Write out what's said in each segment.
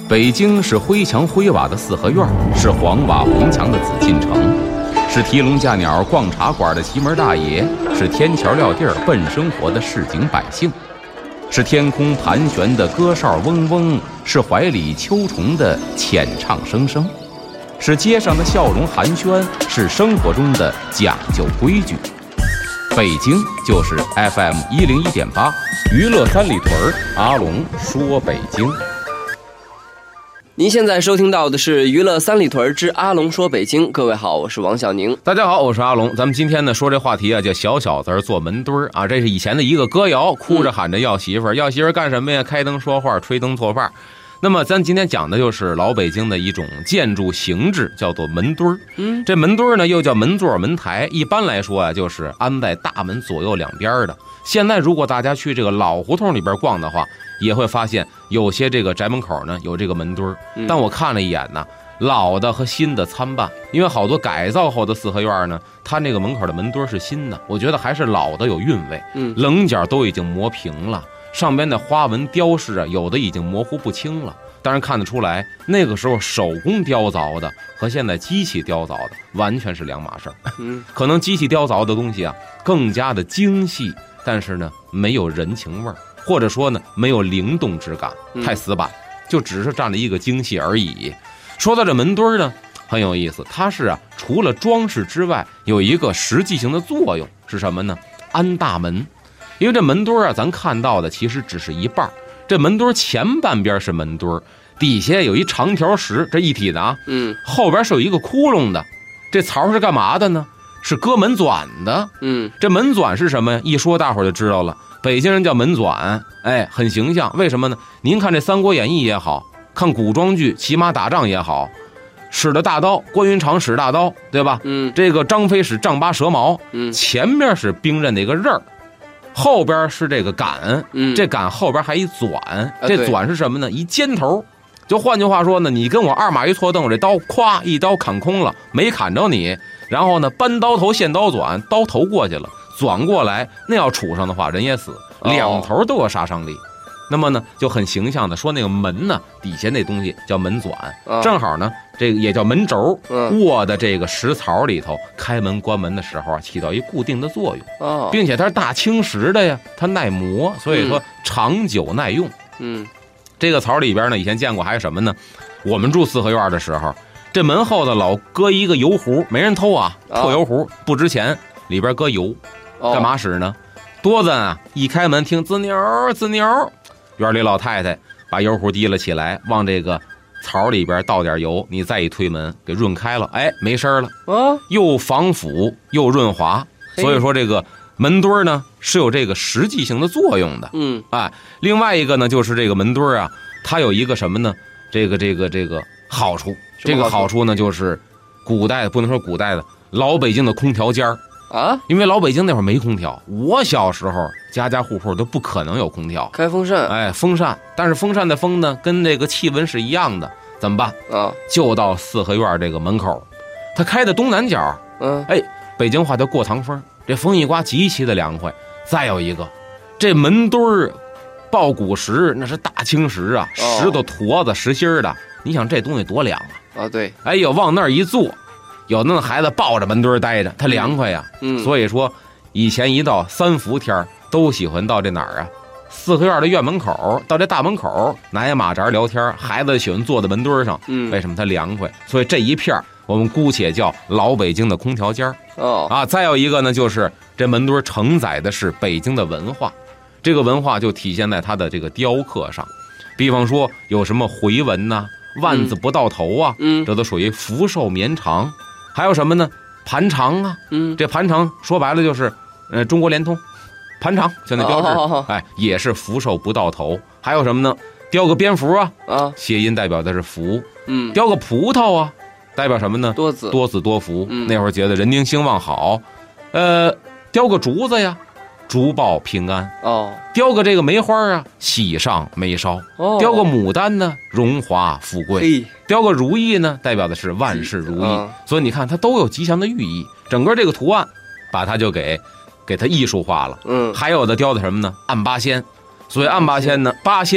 北京是灰墙灰瓦的四合院，是黄瓦红墙的紫禁城，是提笼架鸟逛茶馆的奇门大爷，是天桥撂地儿奔生活的市井百姓，是天空盘旋的歌哨嗡嗡，是怀里秋虫的浅唱声声，是街上的笑容寒暄，是生活中的讲究规矩。北京就是 FM 101.8，娱乐三里屯，阿龙说北京。 您现在收听到的是娱乐三里屯之阿龙说北京。各位好，我是王小宁。 大家好，我是阿龙。咱们今天呢说这话题啊，叫小小子做门墩啊。这是以前的一个歌谣，哭着喊着要媳妇儿，要媳妇儿干什么呀？开灯说话，吹灯做饭。那么咱今天讲的就是老北京的一种建筑形制，叫做门墩儿。这门墩儿呢又叫门座门台，一般来说啊就是安在大门左右两边的。现在如果大家去这个老胡同里边逛的话，也会发现有些这个宅门口呢有这个门墩儿。但我看了一眼呢，老的和新的参半，因为好多改造后的四合院呢，它那个门口的门墩儿是新的，我觉得还是老的有韵味。棱角都已经磨平了，上边的花纹雕饰啊，有的已经模糊不清了。当然看得出来，那个时候手工雕凿的和现在机器雕凿的完全是两码事儿。可能机器雕凿的东西啊更加的精细，但是呢没有人情味儿，或者说呢没有灵动之感，太死板，就只是占了一个精细而已。说到这门墩儿呢，很有意思，它是啊除了装饰之外，有一个实际性的作用是什么呢？安大门。因为这门墩儿啊，咱看到的其实只是一半。这门墩儿前半边是门墩儿，底下有一长条石，这一体的啊，后边是有一个窟窿的。这槽是干嘛的呢？是搁门钻的。这门钻是什么呀？一说大伙就知道了，北京人叫门钻，哎，很形象。为什么呢？您看这《三国演义》也好，看古装剧骑马打仗也好，使的大刀，关云长使大刀，对吧？这个张飞使丈八蛇矛，前面是兵刃的一个刃儿，后边是这个杆，这杆后边还一钻，这钻是什么呢？一尖头。就换句话说呢，你跟我二马一错蹬，我这刀咵一刀砍空了，没砍着你，然后呢搬刀头现刀转，刀头过去了，转过来，那要杵上的话人也死，两头都有杀伤力。那么呢就很形象的说，那个门呢底下那东西叫门钻，正好呢这个也叫门轴，卧的这个石槽里头，开门关门的时候起到一固定的作用，并且它是大青石的呀，它耐磨，所以说长久耐用。这个槽里边呢以前见过还有什么呢？我们住四合院的时候，这门后头老搁一个油壶，没人偷啊，破油壶不值钱，里边搁油，干嘛使呢？多子啊一开门听滋扭滋扭，院里老太太把油壶提了起来，往这个槽里边倒点油，你再一推门给润开了，哎，没事了，又防腐又润滑。所以说这个门墩呢是有这个实际性的作用的。另外一个呢就是这个门墩啊，它有一个什么呢？这个好处，这个好处呢就是古代不能说古代的老北京的空调间啊，因为老北京那会儿没空调，我小时候家家户户都不可能有空调， 开风扇， 哎，风扇，但是风扇的风呢跟这个气温是一样的，怎么办啊？就到四合院这个门口，它开的东南角，北京话叫过堂风，这风一刮极其的凉快。再有一个，这门墩儿抱骨石那是大青石啊，石头坨子实心的，你想这东西多凉啊！ 对， 哎呦，往那儿一坐，有那孩子抱着门墩儿待着，他凉快呀。所以说以前一到三伏天都喜欢到这哪儿啊？四合院的院门口，到这大门口拿一马扎聊天，孩子喜欢坐在门墩上，为什么它凉快？所以这一片我们姑且叫老北京的空调间再有一个呢，就是这门墩承载的是北京的文化，这个文化就体现在它的这个雕刻上，比方说有什么回纹呐、万字不到头啊，这都属于福寿绵长。还有什么呢？盘长啊，这盘长说白了就是中国联通盘长现在标志，也是福寿不到头。还有什么呢？雕个蝙蝠啊，谐音代表的是福。雕个葡萄啊，代表什么呢？多子多福。那会儿觉得人丁兴旺好。雕个竹子呀，竹报平安。雕个这个梅花啊，喜上眉梢。雕个牡丹呢，荣华富贵。雕个如意呢，代表的是万事如意。所以你看它都有吉祥的寓意，整个这个图案把它就给它艺术化了。还有的雕的什么呢？按八仙。所以按八仙呢，八仙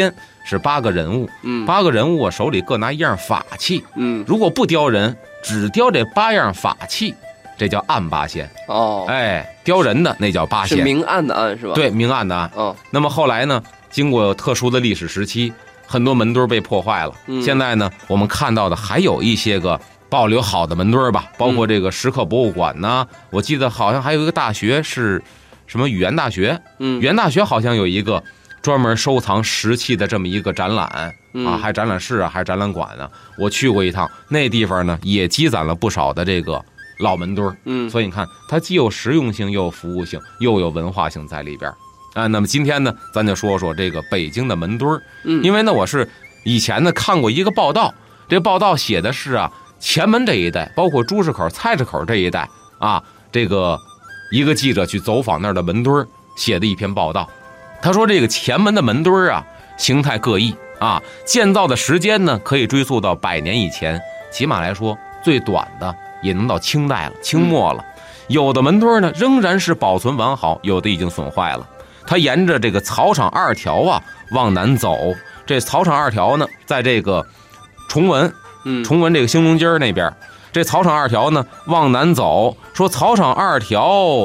是8个人物 ，8 个人物啊手里各拿一样法器， 如果不雕人，只雕这8样法器，这叫暗八仙。雕人的那叫八仙， 是明暗的暗是吧？ 对，明暗的暗。那么后来呢，经过特殊的历史时期，很多门墩被破坏了。现在呢，我们看到的还有一些个保留好的门墩吧，包括这个石刻博物馆呢，我记得好像还有一个大学是什么语言大学，语言大学好像有一个专门收藏石器的这么一个展览啊，还展览室啊，还展览馆呢。我去过一趟，那地方呢也积攒了不少的这个老门墩，所以你看，它既有实用性，又有服务性，又有文化性在里边啊。那么今天呢，咱就说说这个北京的门墩，因为呢，我是以前呢看过一个报道，这报道写的是啊，前门这一带，包括朱市口、菜市口这一带啊，这个一个记者去走访那儿的门墩写的一篇报道。他说这个前门的门墩啊，形态各异啊，建造的时间呢可以追溯到100年以前，起码来说最短的也能到清代了，清末了。有的门墩呢仍然是保存完好，有的已经损坏了。他沿着这个草场2条啊往南走，这草场2条呢，在这个崇文这个兴隆街那边，这草场2条呢往南走，说草场2条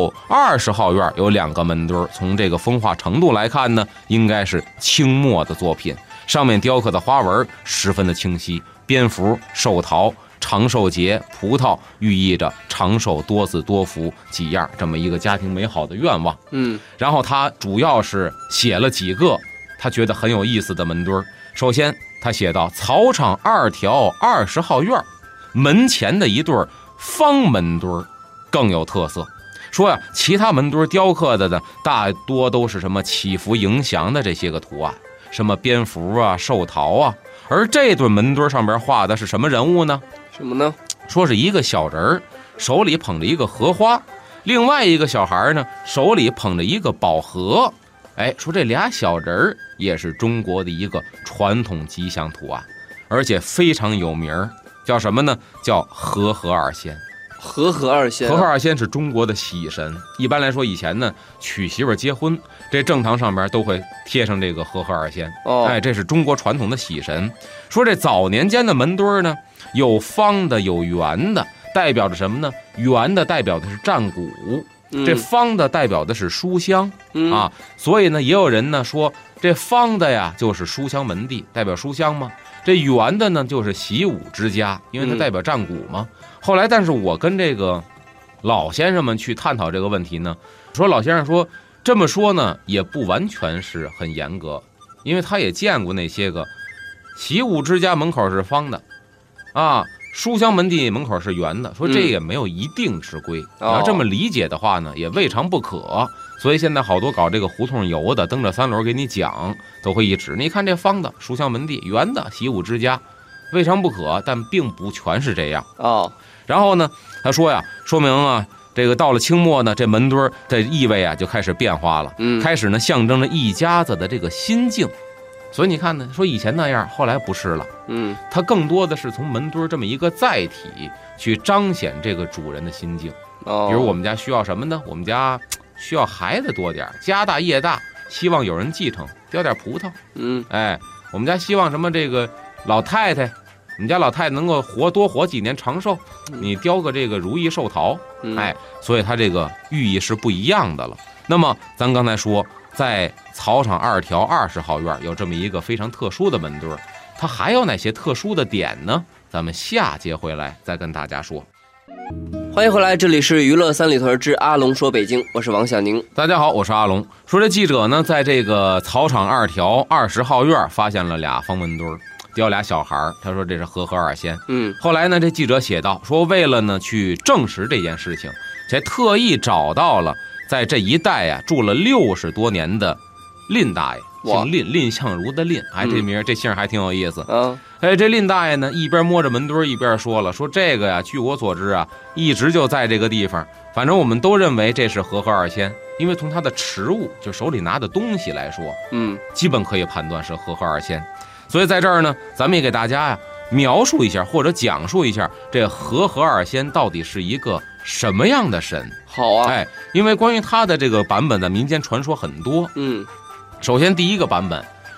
20号院有2个门墩，从这个风化程度来看呢，应该是清末的作品，上面雕刻的花纹十分的清晰，蝙蝠、寿桃、长寿节、葡萄，寓意着长寿多子多福几样这么一个家庭美好的愿望。然后他主要是写了几个他觉得很有意思的门墩。首先他写到草场2条20号院门前的一对方门墩更有特色，说呀，其他门墩雕刻的呢大多都是什么祈福迎祥的这些个图案，什么蝙蝠啊、寿桃啊，而这对门墩上边画的是什么人物呢？ 什么呢？ 说是一个小人手里捧着一个荷花，另外一个小孩呢手里捧着一个宝盒。说这俩小人也是中国的一个传统吉祥图案，而且非常有名，叫什么呢？叫和合二仙。 和合二仙， 和合二仙是中国的喜神。一般来说，以前呢娶媳妇结婚，这正堂上边都会贴上这个和合二仙。这是中国传统的喜神。说这早年间的门墩呢，有方的，有圆的，代表着什么呢？圆的代表的是战鼓，这方的代表的是书香啊。所以呢，也有人呢说，这方的呀就是书香门第，代表书香嘛。这圆的呢就是习武之家，因为它代表战鼓嘛。后来，但是我跟这个老先生们去探讨这个问题呢，说老先生说这么说呢也不完全是很严格，因为他也见过那些个习武之家门口是方的啊，书香门第门口是圆的，说这也没有一定之规。你要这么理解的话呢，也未尝不可。所以现在好多搞这个胡同游的，蹬着3轮给你讲，都会一指，你看这方的书香门第，圆的习武之家，未尝不可，但并不全是这样。然后呢，他说呀，说明啊，这个到了清末呢，这门墩的意味啊就开始变化了，开始呢象征着一家子的这个心境。所以你看呢，说以前那样，后来不是了，它更多的是从门墩这么一个载体去彰显这个主人的心境。比如我们家需要什么呢？我们家需要孩子多点，家大业大，希望有人继承，雕点葡萄。我们家希望什么？这个老太太，我们家老太太能够多活几年，长寿，你雕个这个如意寿桃。所以它这个寓意是不一样的了。那么咱刚才说，在草场2条20号院有这么一个非常特殊的门墩，它还有哪些特殊的点呢？咱们下节回来再跟大家说。 欢迎回来，这里是娱乐三里屯之阿龙说北京，我是王小宁。 大家好，我是阿龙。说这记者呢，在这个草场2条20号院发现了俩方门墩，雕俩小孩，他说这是和合二仙。后来呢，这记者写道说，为了呢去证实这件事情，才特意找到了在这一带啊住了60多年的蔺大爷，姓蔺，蔺相如的蔺，这名这姓还挺有意思。这蔺大爷呢一边摸着门墩一边说了，说这个呀，据我所知啊，一直就在这个地方，反正我们都认为这是和合二仙，因为从他的持物，就手里拿的东西来说，基本可以判断是和合二仙。所以在这儿呢，咱们也给大家呀描述一下或者讲述一下这和合二仙到底是一个什么样的神。 好啊， 因为关于他的这个版本的民间传说很多。首先第一个版本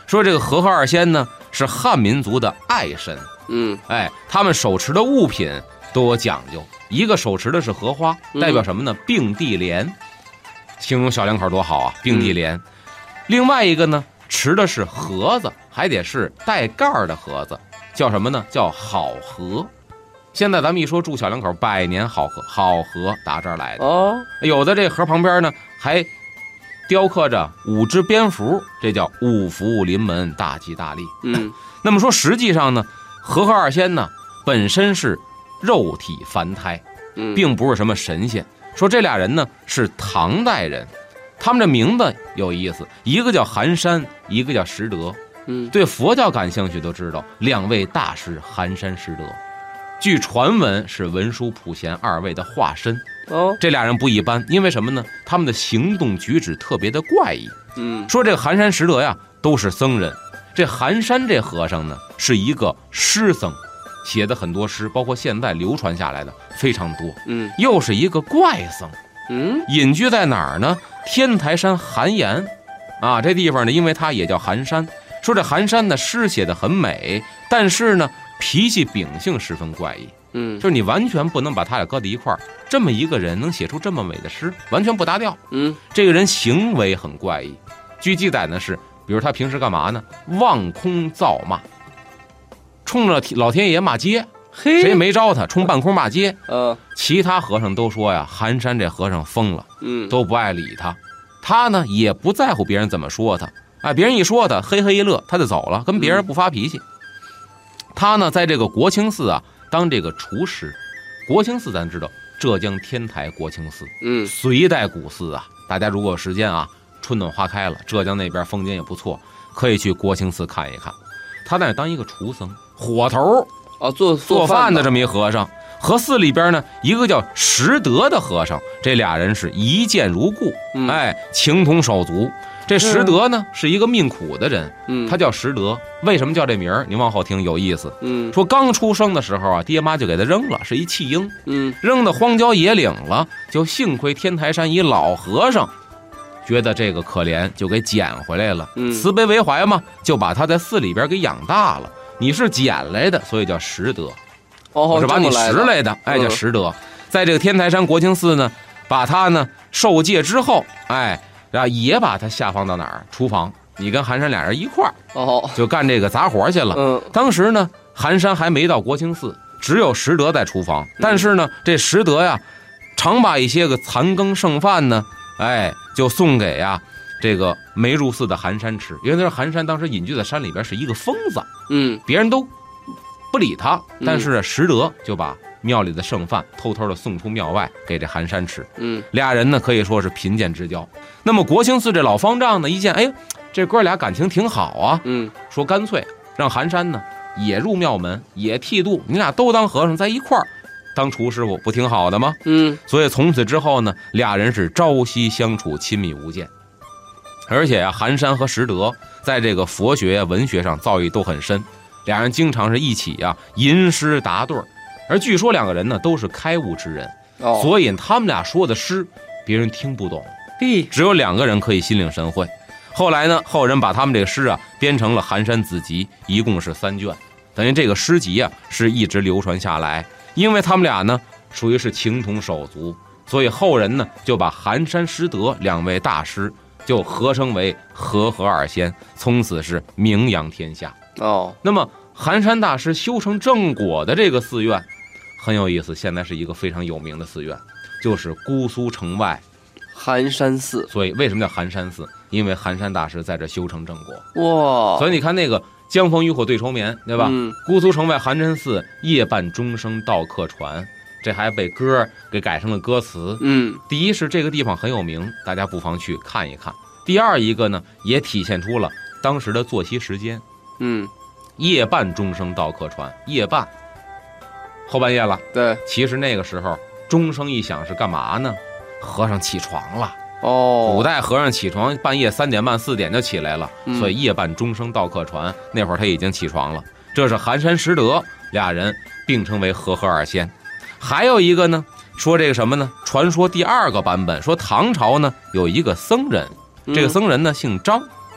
说这个和合二仙呢是汉民族的爱神，他们手持的物品都有讲究，一个手持的是荷花，代表什么呢？并蒂莲，形容小两口多好啊，并蒂莲。另外一个呢，持的是盒子，还得是带盖的盒子，叫什么呢？叫好合。现在咱们一说祝小两口百年好合，好合打这儿来的哦。有的这盒旁边呢还雕刻着5只蝙蝠，这叫五福临门，大吉大利。那么说实际上呢，和合二仙呢本身是肉体凡胎，并不是什么神仙。说这俩人呢是唐代人，他们这名字有意思，一个叫寒山，一个叫拾得。对佛教感兴趣都知道，两位大师寒山拾得，据传闻是文殊普贤2位的化身。这俩人不一般，因为什么呢？他们的行动举止特别的怪异。说这个寒山拾得呀都是僧人，这寒山这和尚呢是一个诗僧，写的很多诗，包括现在流传下来的非常多。又是一个怪僧。隐居在哪儿呢？天台山寒岩啊，这地方呢因为它也叫寒山。说这寒山呢诗写的很美，但是呢脾气秉性十分怪异。就是你完全不能把他俩搁在一块儿，这么一个人能写出这么美的诗，完全不搭调。这个人行为很怪异，据记载呢是，比如他平时干嘛呢？望空造骂，冲着老天爷骂街，谁没招他，冲半空骂街。其他和尚都说呀，寒山这和尚疯了，都不爱理他。他呢也不在乎别人怎么说他，别人一说他，嘿嘿一乐，他就走了，跟别人不发脾气。他呢在这个国清寺啊当这个厨师。国清寺咱知道，浙江天台国清寺，隋代古寺啊。大家如果有时间啊，春暖花开了，浙江那边风景也不错，可以去国清寺看一看。他在那当一个厨僧，火头做饭的这么一和尚。和寺里边呢一个叫拾得的和尚，这俩人是一见如故，情同手足。这拾得呢是一个命苦的人，他叫拾得。为什么叫这名儿？你往后听有意思。说刚出生的时候啊，爹妈就给他扔了，是一弃婴，扔到荒郊野岭了。就幸亏天台山一老和尚觉得这个可怜，就给捡回来了，慈悲为怀嘛，就把他在寺里边给养大了。你是捡来的，所以叫拾得。我是把你拾来的，叫拾得。在这个天台山国清寺呢，把他呢受戒之后，也把他下放到哪儿？厨房。你跟寒山俩人一块儿，就干这个杂活去了。当时呢，寒山还没到国清寺，只有拾得在厨房。但是呢，这拾得呀，常把一些个残羹剩饭呢，就送给呀这个没入寺的寒山吃。因为那寒山当时隐居在山里边，是一个疯子，别人都不理他，但是拾得就把庙里的剩饭偷偷的送出庙外给这寒山吃。俩人呢可以说是贫贱之交。那么国清寺这老方丈呢一见，这哥俩感情挺好啊，说干脆让寒山呢也入庙门，也剃度，你俩都当和尚在一块儿当厨师傅，不挺好的吗？所以从此之后呢，俩人是朝夕相处，亲密无间。而且寒山和拾得在这个佛学文学上造诣都很深，俩人经常是一起吟诗答对。而据说两个人呢都是开悟之人，所以他们俩说的诗别人听不懂，只有两个人可以心领神会。后来呢，后人把他们这个诗编成了《寒山子集》，一共是3卷，等于这个诗集是一直流传下来。因为他们俩呢属于是情同手足，所以后人呢就把寒山拾得2位大师就合称为和合二仙，从此是名扬天下。那么寒山大师修成正果的这个寺院很有意思，现在是一个非常有名的寺院，就是姑苏城外寒山寺。 所以为什么叫寒山寺？因为寒山大师在这修成正果。 哇！ 所以你看那个江枫渔火对愁眠，对吧？姑苏城外寒山寺，夜半钟声到客船，这还被歌给改成了歌词。第一是这个地方很有名，大家不妨去看一看。第二一个呢，也体现出了当时的作息时间。夜半钟声到客船，夜半后半夜了。 对， 其实那个时候钟声一响是干嘛呢？和尚起床了。古代和尚起床半夜3点半4点就起来了，所以夜半钟声到客船，那会儿他已经起床了。这是寒山拾得俩人并称为和合二仙。还有一个呢，说这个什么呢？传说第2个版本说唐朝呢有一个僧人，这个僧人呢姓张，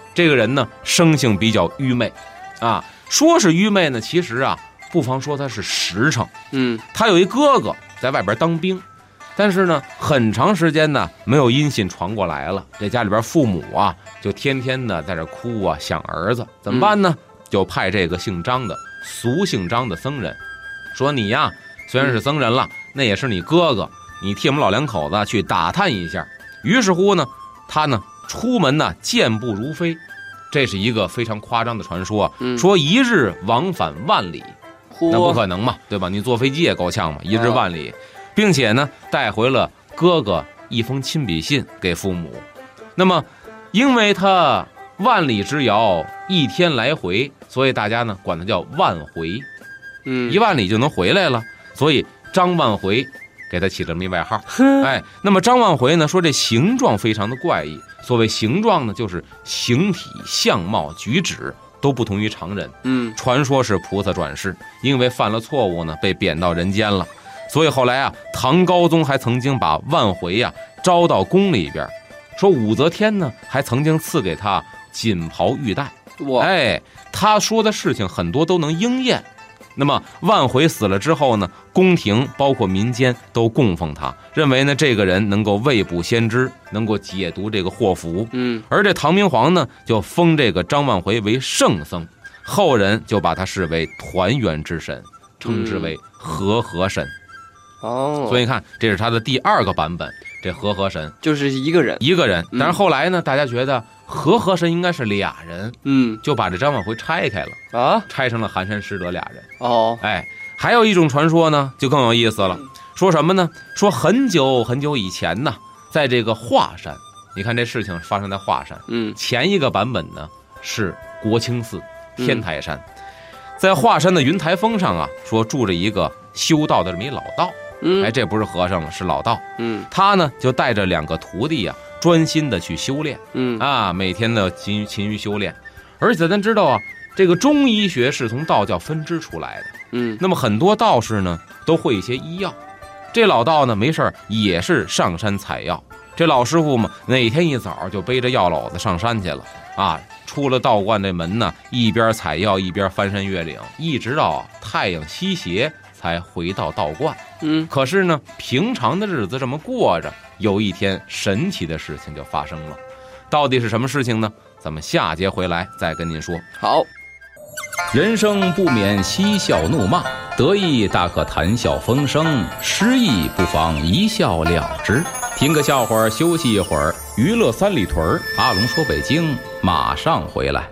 这个人呢生性比较愚昧啊，说是愚昧呢，其实啊不妨说他是实诚。他有一哥哥在外边当兵，但是呢很长时间呢没有音信传过来了，这家里边父母啊就天天的在这哭啊，想儿子，怎么办呢？就派这个姓张的俗姓张的僧人说，你呀虽然是僧人了，那也是你哥哥，你替我们老两口子去打探一下。于是乎呢，他呢出门呢健步如飞，这是一个非常夸张的传说，说一日往返万里，那不可能嘛，对吧？你坐飞机也够呛嘛，一日万里，并且呢带回了哥哥一封亲笔信给父母。那么因为他万里之遥，一天来回，所以大家呢管他叫万回。1万里就能回来了，所以张万回给他起了这么一外号。那么张万回呢说这形状非常的怪异，所谓形状呢就是形体相貌举止都不同于常人。传说是菩萨转世，因为犯了错误呢被贬到人间了，所以后来啊唐高宗还曾经把万回啊招到宫里边，说武则天呢还曾经赐给他锦袍玉带。他说的事情很多都能应验。那么万回死了之后呢，宫廷包括民间都供奉他，认为呢这个人能够未卜先知，能够解读这个祸福。而这唐明皇呢就封这个张万回为圣僧，后人就把他视为团圆之神，称之为和合神。所以你看，这是他的第2个版本，这和合神就是一个人。 但是后来呢，大家觉得和合神应该是俩人，就把这张万回拆开了啊，拆成了寒山师德俩人。还有一种传说呢，就更有意思了，说什么呢？说很久很久以前呢，在这个华山，你看这事情发生在华山，前一个版本呢是国清寺天台山，在华山的云台峰上啊，说住着一个修道的这么一老道。这不是和尚了，是老道。他呢就带着2个徒弟啊，专心的去修炼。每天的勤于修炼。而且咱知道啊，这个中医学是从道教分支出来的。那么很多道士呢都会一些医药，这老道呢没事也是上山采药。这老师傅嘛，哪天一早就背着药篓子上山去了啊，出了道观这门呢，一边采药一边翻山越岭，一直到太阳西斜才回到道观。可是呢平常的日子这么过着，有一天神奇的事情就发生了。到底是什么事情呢？咱们下节回来再跟您说。 好。 人生不免嬉笑怒骂，得意大可谈笑风生，失意不妨一笑了之。听个笑话休息一会儿，娱乐三里屯，阿龙说北京马上回来。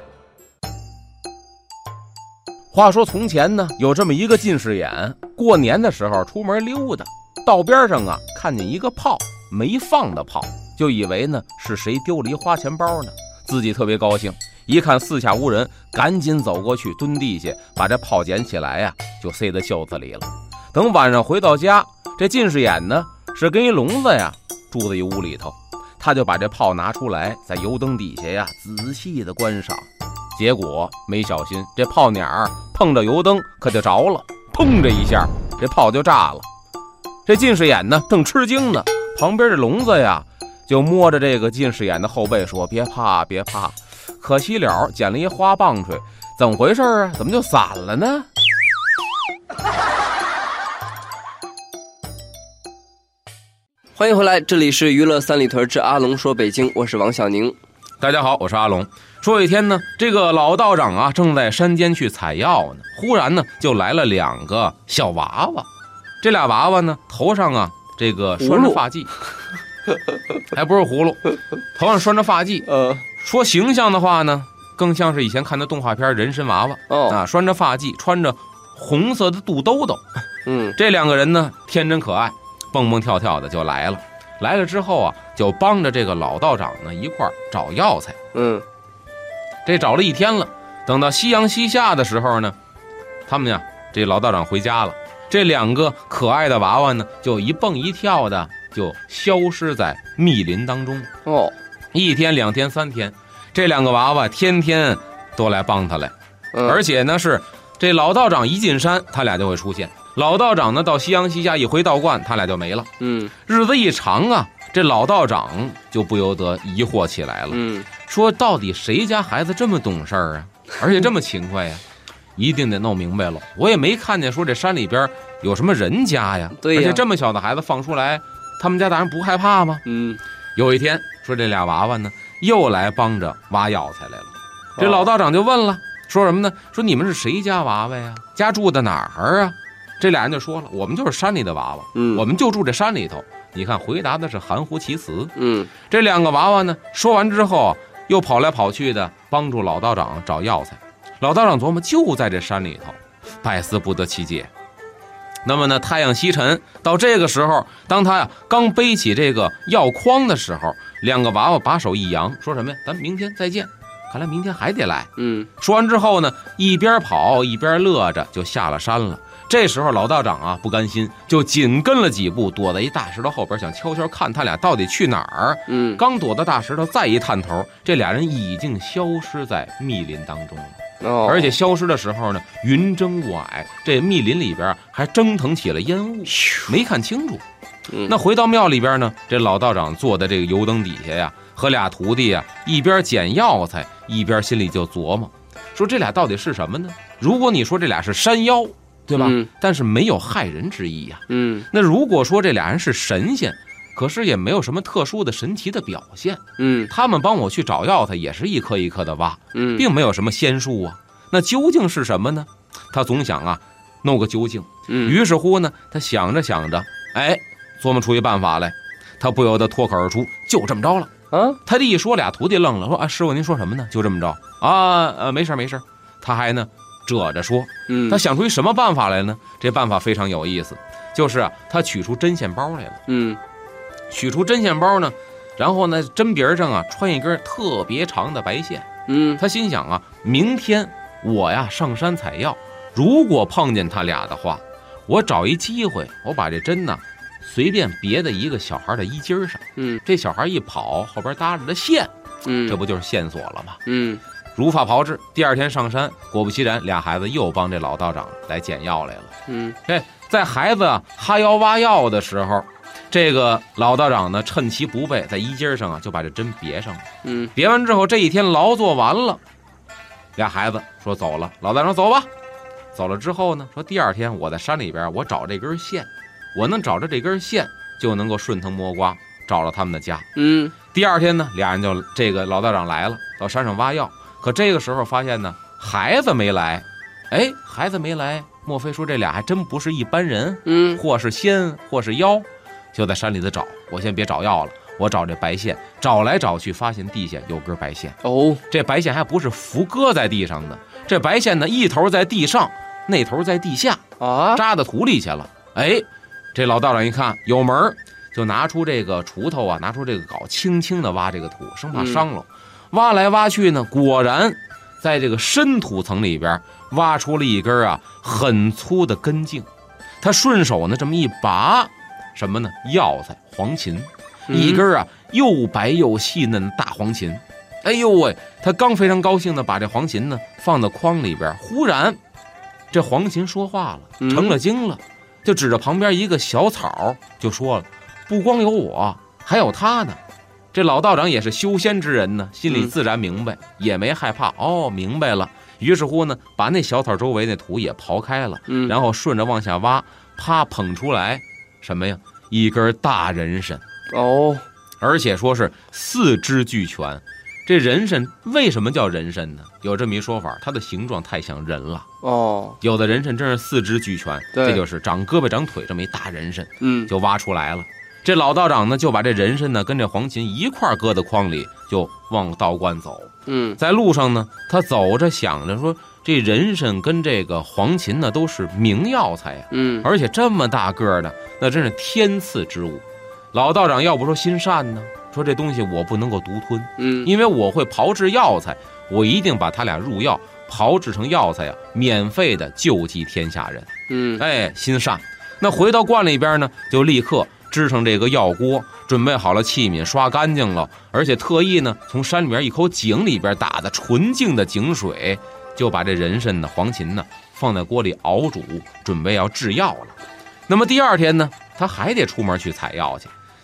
话说从前呢，有这么一个近视眼，过年的时候出门溜达，道边上啊看见一个炮，没放的炮，就以为呢是谁丢了一花钱包呢，自己特别高兴。一看四下无人，赶紧走过去蹲地下，把这炮捡起来呀，就塞在袖子里了。等晚上回到家，这近视眼呢是跟一聋子呀住在一屋里头，他就把这炮拿出来，在油灯底下呀仔细的观赏。结果没小心，这炮鸟碰着油灯可就着了，砰这一下，这炮就炸了。这近视眼呢正吃惊呢，旁边这聋子呀就摸着这个近视眼的后背说：“别怕，别怕。”可惜了，捡了一花棒槌，怎么回事啊？怎么就散了呢？ 欢迎回来，这里是娱乐三里屯之阿龙说北京，我是王小宁。 大家好，我是阿龙。说一天呢，这个老道长啊正在山间去采药呢，忽然呢就来了2个小娃娃。这俩娃娃呢头上啊这个拴着发髻，还不是葫芦，头上拴着发髻。说形象的话呢，更像是以前看的动画片人参娃娃。拴着发髻，穿着红色的肚兜兜。这2个人呢天真可爱，蹦蹦跳跳的就来了。来了之后啊，就帮着这个老道长呢一块找药材。这找了一天了，等到夕阳西下的时候呢，他们呀这老道长回家了，这2个可爱的娃娃呢就一蹦一跳的就消失在密林当中。1天2天3天，这2个娃娃天天都来帮他来。而且呢是这老道长一进山，他俩就会出现。老道长呢到夕阳西下一回道观，他俩就没了。日子一长啊，这老道长就不由得疑惑起来了。 说到底谁家孩子这么懂事儿啊，而且这么勤快呀？一定得弄明白了。我也没看见说这山里边有什么人家呀， 对呀， 而且这么小的孩子放出来，他们家大人不害怕吗？有一天说这俩娃娃呢又来帮着挖药材来了，这老道长就问了，说什么呢？说你们是谁家娃娃呀？家住的哪儿啊？这俩人就说了，我们就是山里的娃娃，我们就住这山里头。你看回答的是含糊其辞。这两个娃娃呢说完之后又跑来跑去的帮助老道长找药材。老道长琢磨就在这山里头，百思不得其解。那么呢，太阳西沉，到这个时候，当他呀刚背起这个药筐的时候，两个娃娃把手一扬，说什么呀？咱明天再见。看来明天还得来。说完之后呢，一边跑一边乐着就下了山了。这时候老道长啊不甘心，就紧跟了几步，躲在一大石头后边，想悄悄看他俩到底去哪儿。刚躲到大石头，再一探头，这俩人已经消失在密林当中了。而且消失的时候呢，云蒸雾霭，这密林里边还蒸腾起了烟雾，没看清楚。那回到庙里边呢，这老道长坐在这个油灯底下呀，和俩徒弟呀一边捡药材，一边心里就琢磨，说这俩到底是什么呢？如果你说这俩是山妖，对吧？但是没有害人之意呀。那如果说这俩人是神仙，可是也没有什么特殊的神奇的表现。他们帮我去找药材也是一颗一颗的挖，并没有什么仙术啊。那究竟是什么呢？他总想啊弄个究竟。于是乎呢，他想着想着，琢磨出一办法来。他不由得脱口而出，就这么着了啊！他这一说，俩徒弟愣了，说啊，师傅您说什么呢？就这么着啊？没事没事。他还呢遮着说，他想出一什么办法来呢？这办法非常有意思，就是啊，他取出针线包来了。取出针线包呢，然后呢针鼻上啊穿一根特别长的白线。他心想啊，明天我呀上山采药，如果碰见他俩的话，我找一机会，我把这针呢随便别在一个小孩的衣襟上。这小孩一跑，后边搭着的线，这不就是线索了吗？如法炮制。第二天上山，果不其然，俩孩子又帮这老道长来捡药来了。在孩子哈腰挖药的时候，这个老道长呢趁其不备，在衣襟上啊就把这针别上了。别完之后，这一天劳作完了，俩孩子说走了。老道长走吧。走了之后呢，说第二天我在山里边，我找这根线，我能找着这根线，就能够顺藤摸瓜找到他们的家。第二天呢，俩人就这个老道长来了，到山上挖药。可这个时候发现呢，孩子没来。孩子没来，莫非说这俩还真不是一般人？或是仙，或是妖？就在山里头找。我先别找药了，我找这白线，找来找去，发现地下有根白线。这白线还不是浮搁在地上的，这白线呢，一头在地上，那头在地下啊，扎到土里去了。这老道长一看有门，就拿出这个锄头啊，拿出这个镐，轻轻的挖这个土，生怕伤了。挖来挖去呢，果然在这个深土层里边挖出了一根啊很粗的根茎。他顺手呢这么一拔，什么呢？药材黄芩，一根啊又白又细嫩的大黄芩。他刚非常高兴的把这黄芩呢放到筐里边，忽然这黄芩说话了，成了精了，就指着旁边一个小草就说了，不光有我，还有他呢。这老道长也是修仙之人呢，心里自然明白，也没害怕。明白了。于是乎呢，把那小草周围那土也刨开了，然后顺着往下挖，啪捧出来什么呀？一根大人参。而且说是四肢俱全。这人参为什么叫人参呢？有这么一说法，它的形状太像人了。有的人参真是四肢俱全，这就是长胳膊长腿这么一大人参。就挖出来了。这老道长呢，就把这人参呢跟这黄芩一块搁在筐里，就往道观走。在路上呢，他走着想着说，这人参跟这个黄芩呢都是名药材呀。而且这么大个的，那真是天赐之物。老道长要不说心善呢，说这东西我不能够独吞，因为我会炮制药材，我一定把他俩入药，炮制成药材呀，免费的救济天下人。心善。那回到观里边呢，就立刻支上这个药锅，准备好了器皿，刷干净了，而且特意呢从山里边一口井里边打的纯净的井水，就把这人参呢黄芩呢放在锅里熬煮，准备要制药了。那么第二天呢，他还得出门去采药去。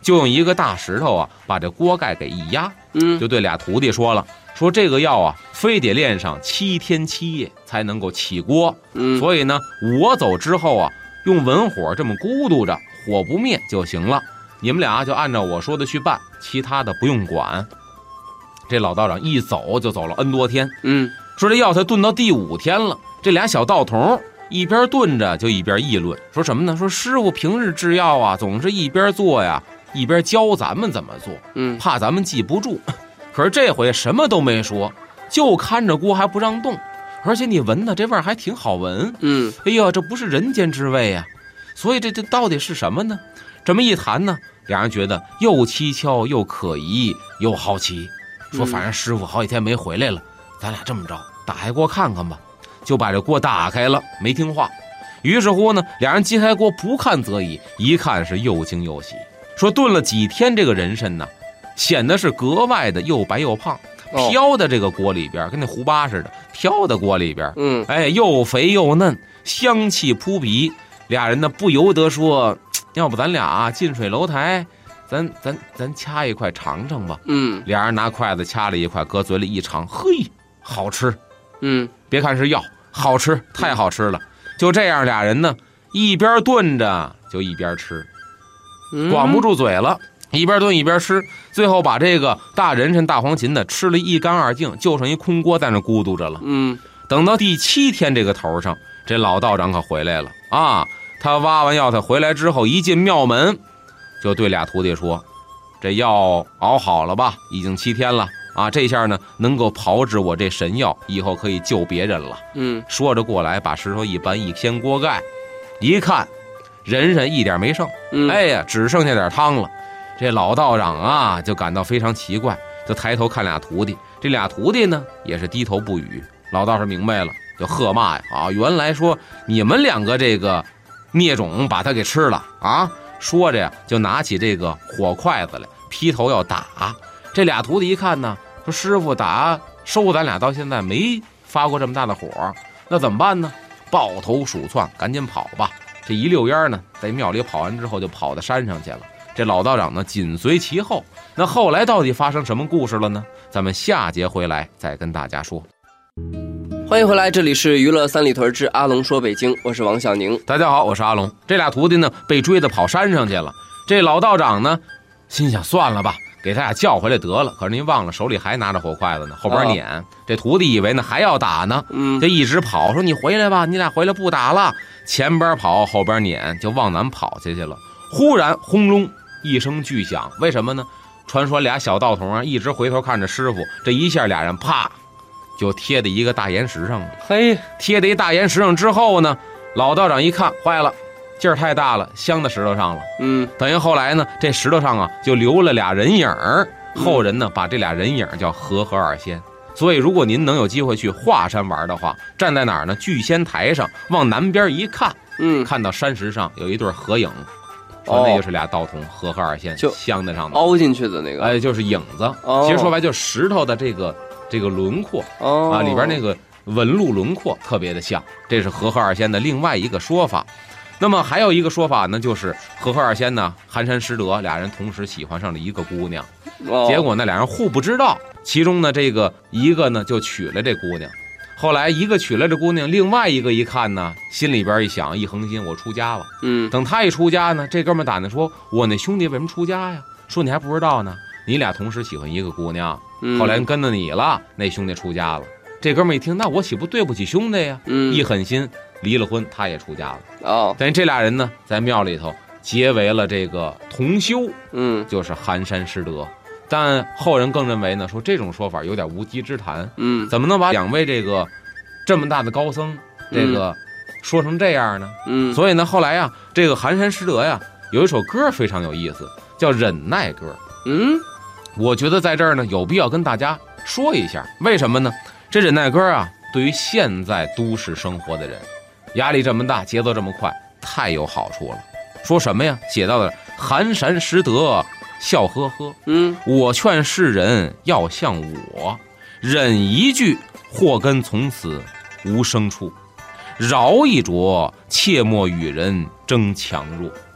就用一个大石头啊，把这锅盖给一压，就对俩徒弟说了，说这个药啊，非得炼上7天7夜才能够起锅，所以呢，我走之后啊，用文火这么咕嘟着，火不灭就行了。你们俩就按照我说的去办，其他的不用管。这老道长一走就走了 N 多天，说这药才炖到第5天了，这俩小道童一边炖着就一边议论，说什么呢？说师傅平日制药啊，总是一边做呀，一边教咱们怎么做，怕咱们记不住。可是这回什么都没说，就看着锅还不让动，而且你闻的这味儿还挺好闻，哎呀，这不是人间之味啊！所以这到底是什么呢？这么一谈呢，俩人觉得又蹊跷又可疑又好奇，说反正师傅好几天没回来了，咱俩这么着，打开锅看看吧。就把这锅打开了，没听话。于是乎呢，俩人揭开锅不看则已，一看是又惊又喜，说炖了几天这个人参呢，显得是格外的又白又胖，飘在这个锅里边，跟那胡巴似的，飘在锅里边，又肥又嫩，香气扑鼻。俩人呢不由得说，要不咱俩近水楼台，咱掐一块尝尝吧。俩人拿筷子掐了一块，搁嘴里一尝，嘿，好吃。别看是药，好吃，太好吃了。就这样，俩人呢一边炖着就一边吃，管不住嘴了，一边炖一边吃，最后把这个大人参大黄芩的吃了一干二净，就剩一空锅在那咕嘟着了。等到第7天这个头上，这老道长可回来了啊！他挖完药，他回来之后一进庙门，就对俩徒弟说：“这药熬好了吧？已经7天了。”这下呢能够炮制我这神药，以后可以救别人了。说着过来，把石头一搬，一掀锅盖，一看人参一点没剩，哎呀，只剩下点汤了。这老道长啊就感到非常奇怪，就抬头看俩徒弟，这俩徒弟呢也是低头不语。老道士明白了，就喝骂呀，原来说你们两个这个孽种把他给吃了啊！说着呀，就拿起这个火筷子来，劈头要打。这俩徒弟一看呢，说师傅打收咱俩到现在没发过这么大的火，那怎么办呢？抱头鼠窜，赶紧跑吧！这一溜烟呢，在庙里跑完之后，就跑到山上去了。这老道长呢，紧随其后。那后来到底发生什么故事了呢？咱们下节回来再跟大家说。 欢迎回来，这里是娱乐三里屯之阿龙说北京，我是王小宁。 大家好，我是阿龙。这俩徒弟呢，被追着跑山上去了。这老道长呢，心想算了吧，给他俩叫回来得了。可是您忘了，手里还拿着火筷子呢，后边撵。这徒弟以为呢还要打呢，就一直跑，说你回来吧，你俩回来不打了。前边跑，后边撵，就往南跑下去了。忽然轰隆一声巨响，为什么呢？传说俩小道童一直回头看着师傅，这一下俩人啪就贴在一个大岩石上了。 嘿， 贴在一大岩石上之后呢，老道长一看，坏了，劲儿太大了，镶在石头上了。等于后来呢，这石头上就留了俩人影儿。后人呢把这俩人影叫和合二仙。所以如果您能有机会去华山玩的话，站在哪儿呢？聚仙台上往南边一看，看到山石上有一对合影，说那就是俩道童和合二仙镶在上头， 凹进去的那个， 就是影子。其实说白就是石头的这个轮廓里边那个纹路轮廓特别的像，这是和合二仙的另外一个说法。那么还有一个说法呢，就是和合二仙呢寒山拾得，俩人同时喜欢上了一个姑娘，结果呢俩人互不知道，其中呢这个一个呢就娶了这姑娘，后来一个娶了这姑娘，另外一个一看呢，心里边一想，一横心，我出家了。等他一出家呢，这哥们打听说，我那兄弟为什么出家呀？说你还不知道呢，你俩同时喜欢一个姑娘，后来跟着你了，那兄弟出家了。这哥们一听，那我岂不对不起兄弟呀？一狠心离了婚，他也出家了。但是这俩人呢，在庙里头结为了这个同修，就是寒山拾得。但后人更认为呢，说这种说法有点无稽之谈。怎么能把两位这个这么大的高僧这个说成这样呢？所以呢，后来呀，这个寒山拾得呀，有一首歌非常有意思，叫忍耐歌。我觉得在这儿呢，有必要跟大家说一下，为什么呢？这忍耐歌啊，对于现在都市生活的人，压力这么大，节奏这么快，太有好处了。说什么呀？写到的寒山拾得笑呵呵，我劝世人要像我，忍一句，祸根从此无生处，饶一着，切莫与人争强弱。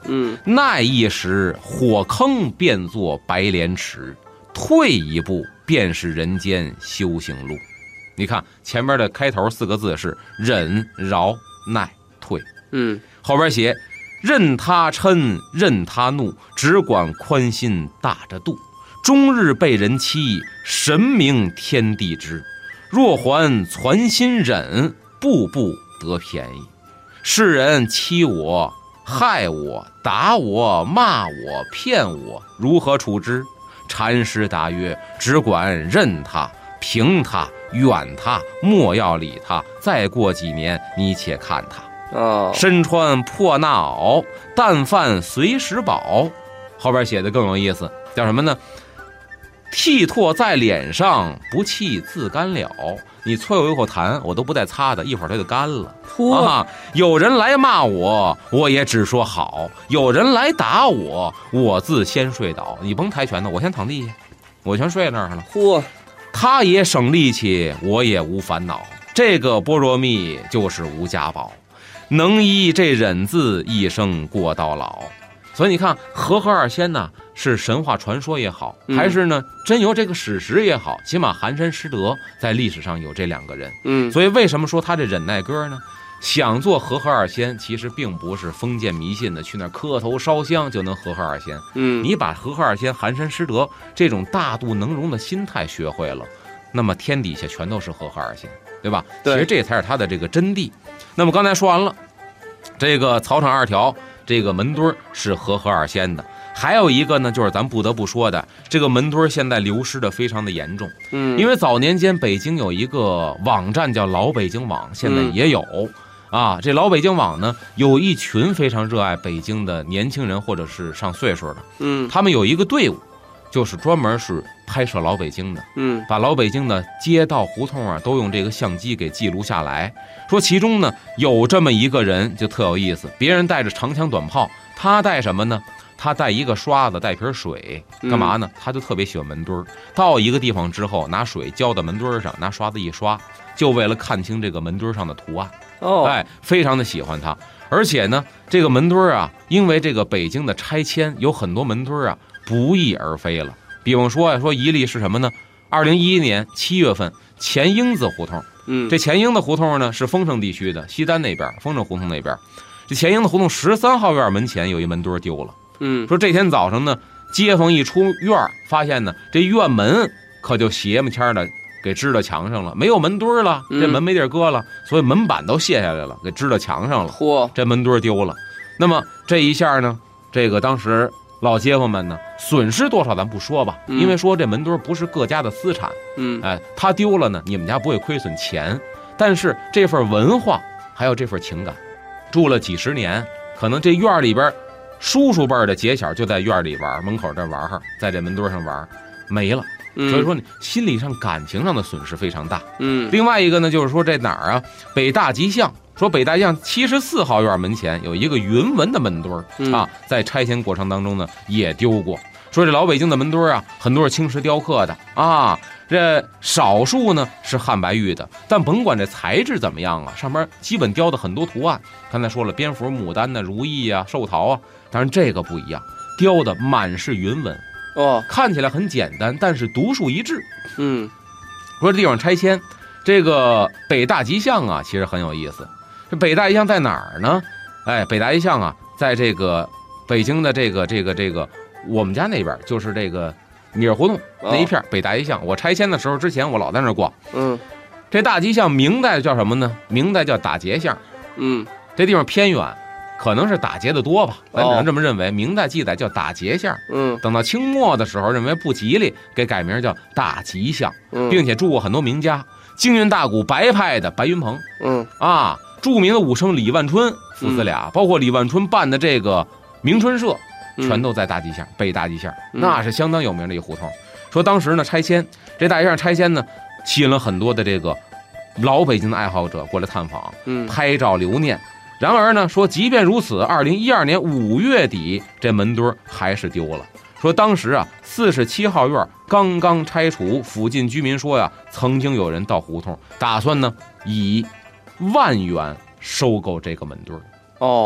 耐一时，火坑变作白莲池，退一步便是人间修行路。你看前面的开头4个字是忍饶耐退，后边写任他嗔任他怒，只管宽心大着度，终日被人欺，神明天地知，若还攒心忍，步步得便宜。世人欺我害我打我骂我骗我，如何处置？禅师答曰：只管任他平他远他，莫要理他，再过几年你且看他。身穿破衲袄，但饭随时饱。后边写的更有意思，叫什么呢？剃唾在脸上，不弃自干了。你啐我一口痰，我都不带擦的，一会儿它就干了。有人来骂我，我也只说好；有人来打我，我自先睡倒。你甭抬拳头，我先躺地下，我全睡那儿了。他也省力气，我也无烦恼。这个般若蜜就是无家宝，能依这忍字，一生过到老。所以你看和合二仙呢，是神话传说也好，还是呢真有这个史实也好，起码寒山师德在历史上有这2个人。所以为什么说他这忍耐歌呢？想做和合二仙，其实并不是封建迷信的去那磕头烧香就能和合二仙。你把和合二仙、寒山师德这种大度能容的心态学会了，那么天底下全都是和合二仙，对吧？其实这才是他的这个真谛。那么刚才说完了，这个草场2条这个门墩是和合二仙的，还有一个呢，就是咱不得不说的，这个门墩现在流失的非常的严重。因为早年间北京有一个网站叫老北京网，现在也有。这老北京网呢，有一群非常热爱北京的年轻人或者是上岁数的，他们有一个队伍，就是专门是拍摄老北京的，把老北京的街道胡同啊都用这个相机给记录下来。说其中呢有这么一个人就特有意思，别人带着长枪短炮，他带什么呢？他带一个刷子，带瓶水，干嘛呢？他就特别喜欢门墩，到一个地方之后，拿水浇到门墩上，拿刷子一刷，就为了看清这个门墩上的图案。非常的喜欢它。而且呢，这个门墩啊，因为这个北京的拆迁，有很多门墩啊不翼而飞了。比方说一例是什么呢？2011年7月份，前英子胡同。这前英子胡同呢是丰盛地区的西单那边，丰盛胡同那边。这前英子胡同13号院门前有一门墩丢了。说这天早上呢，街坊一出院，发现呢这院门可就斜么签的给支到墙上了，没有门墩了，这门没地儿搁了，所以门板都卸下来了，给支到墙上了。这门墩丢了。那么这一下呢，这个当时老街坊们呢损失多少咱不说吧，因为说这门墩不是各家的私产，他丢了呢，你们家不会亏损钱，但是这份文化还有这份情感，住了几十年，可能这院里边叔叔辈的姐小就在院里玩，门口这玩，在这门墩上玩，没了。所以说你心理上感情上的损失非常大。另外一个呢，就是说这哪儿啊？北大吉巷，说北大吉巷74号院门前有一个云纹的门墩在拆迁过程当中呢也丢过。说这老北京的门墩啊，很多是青石雕刻的这少数呢是汉白玉的，但甭管这材质怎么样啊，上面基本雕的很多图案。刚才说了，蝙蝠、牡丹如意寿桃当然这个不一样，雕的满是云纹。看起来很简单，但是独树一帜。说这地方拆迁，这个北大吉巷其实很有意思。这北大吉巷在哪儿呢？北大吉巷在这个北京的这个我们家那边，就是这个米尔胡同那一片北大吉巷。我拆迁的时候之前我老在那儿逛。这大吉巷明代叫什么呢？明代叫打劫巷。这地方偏远，可能是打劫的多吧，咱只能这么认为。明代记载叫打劫巷，等到清末的时候认为不吉利，给改名叫大吉巷，并且住过很多名家，京韵大鼓白派的白云鹏，著名的武生李万春父子俩，包括李万春办的这个明春社，全都在大吉巷，北大吉巷，那是相当有名的一胡同。说当时呢拆迁，这大吉巷拆迁呢，吸引了很多的这个老北京的爱好者过来探访，拍照留念。然而呢，说即便如此，2012年5月底，这门墩还是丢了。说当时47号院刚刚拆除，附近居民说曾经有人到胡同，打算呢以1万元收购这个门墩。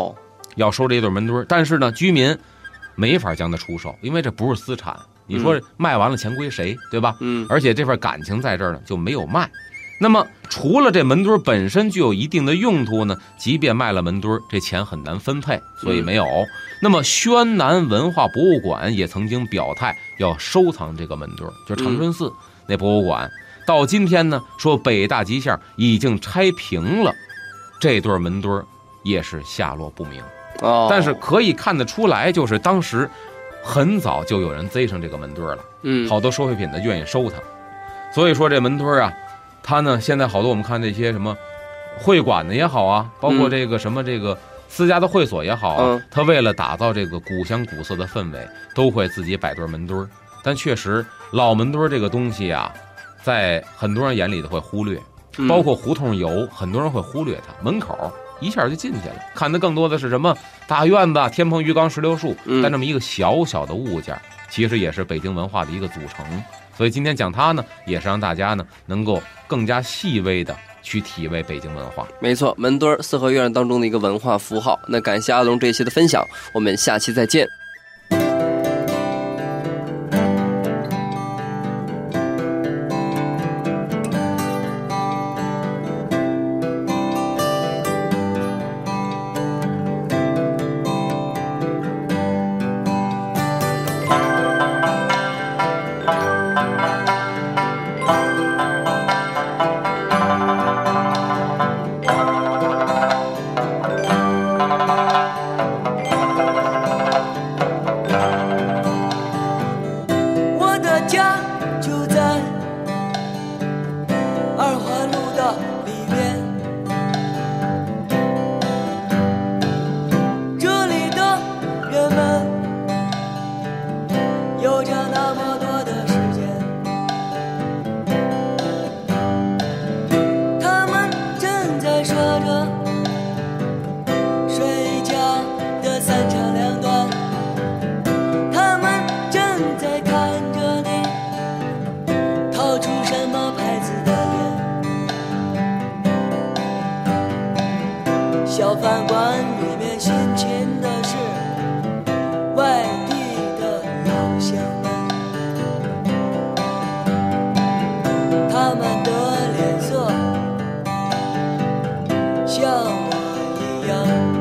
要收这一对门墩，但是呢，居民没法将它出售，因为这不是私产。你说卖完了钱归谁，对吧？而且这份感情在这儿呢，就没有卖。那么除了这门墩本身具有一定的用途呢，即便卖了门墩，这钱很难分配，所以没有。那么宣南文化博物馆也曾经表态要收藏这个门墩，就是长春寺那博物馆。到今天呢，说北大吉巷已经拆平了，这对门墩也是下落不明。但是可以看得出来，就是当时很早就有人贼上这个门墩了，好多收废品的愿意收它。所以说这门墩啊，它呢现在好多我们看这些什么会馆的也好啊，包括这个什么这个私家的会所也好啊，它为了打造这个古香古色的氛围，都会自己摆对门墩。但确实老门墩这个东西啊，在很多人眼里都会忽略，包括胡同游，很多人会忽略它，门口一下就进去了，看的更多的是什么大院子、天棚、鱼缸、石榴树，但这么一个小小的物件，其实也是北京文化的一个组成。所以今天讲它呢，也是让大家呢能够更加细微的去体味北京文化。 没错，门墩四合院当中的一个文化符号。那感谢阿龙这些的分享，我们下期再见。 小饭馆里面辛勤的是外地的老乡们，他们的脸色像我一样。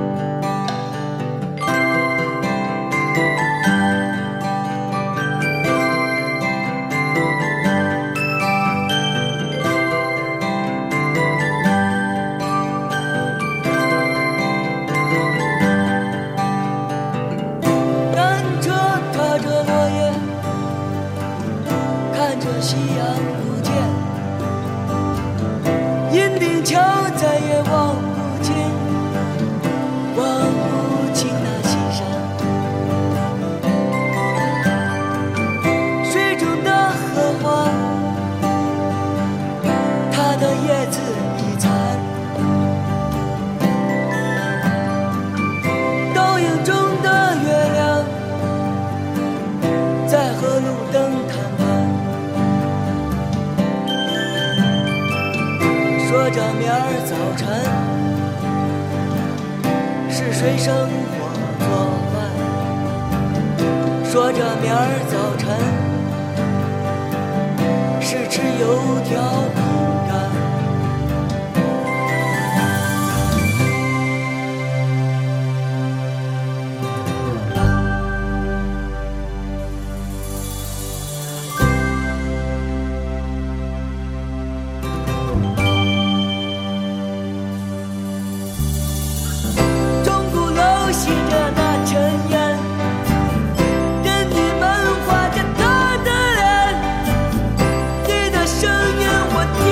夕阳不见，银锭桥再也望不见，望不清那西山。水中的荷花，它的叶子已残，倒影中的月亮，在和路灯谈判。说着明儿早晨是谁生火做饭，说着明儿早晨是吃油条饼干。我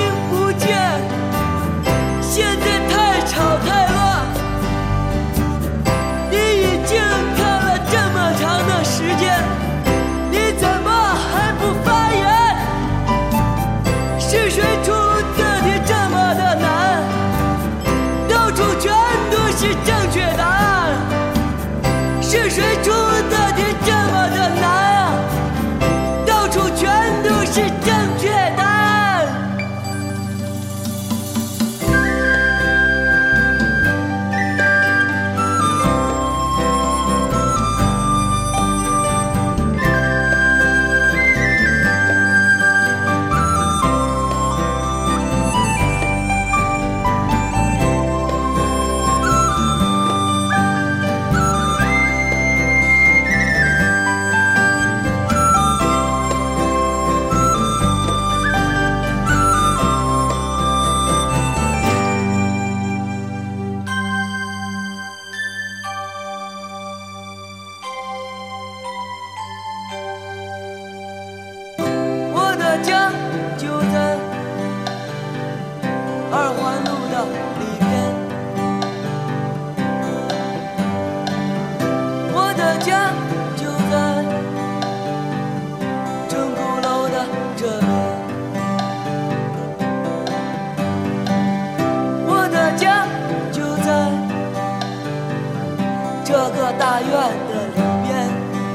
这个大院的里面。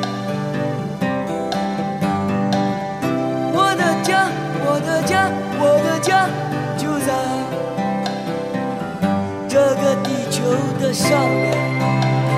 我的家，我的家，我的家就在这个地球的上面。